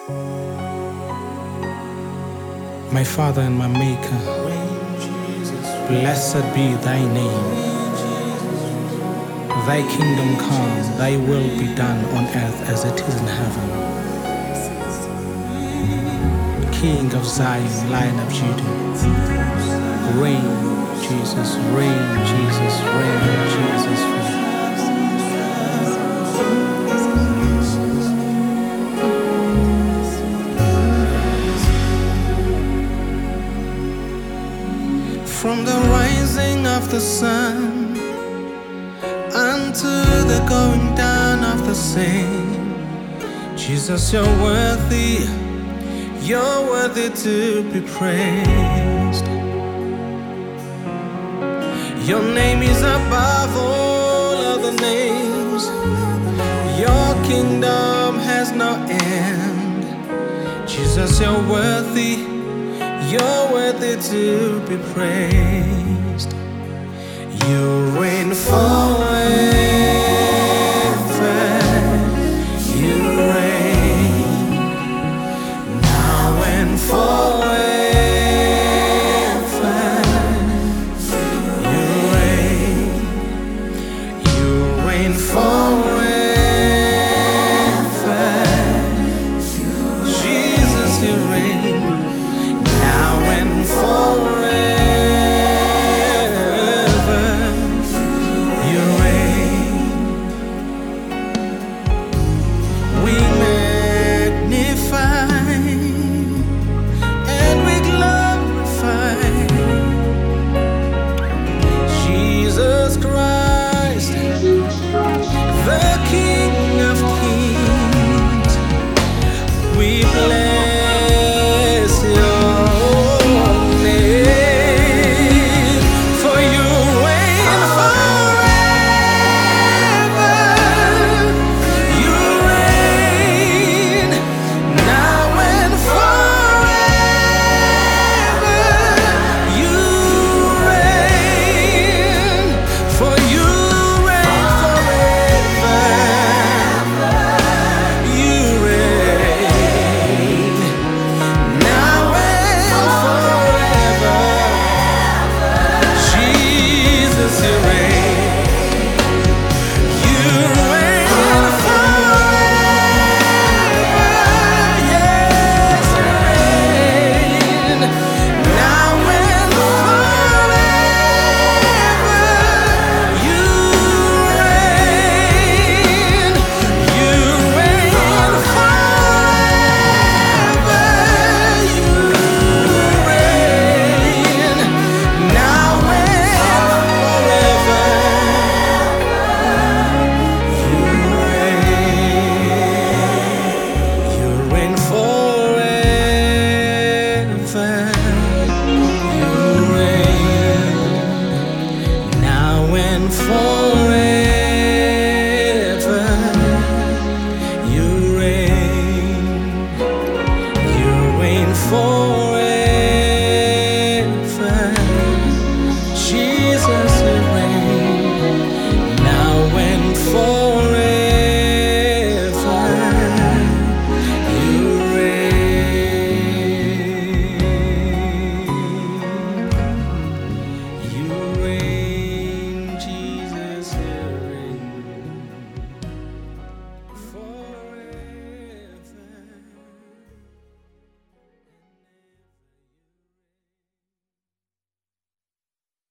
My Father and my Maker, blessed be thy name. Thy kingdom come, thy will be done on earth as it is in heaven. King of Zion, Lion of Judah, reign, Jesus, reign, Jesus, reign, Jesus, reign. From the rising of the sun unto the going down of the same, Jesus, you're worthy to be praised. Your name is above all other names. Your kingdom has no end. Jesus, you're worthy to be praised. You reign forever.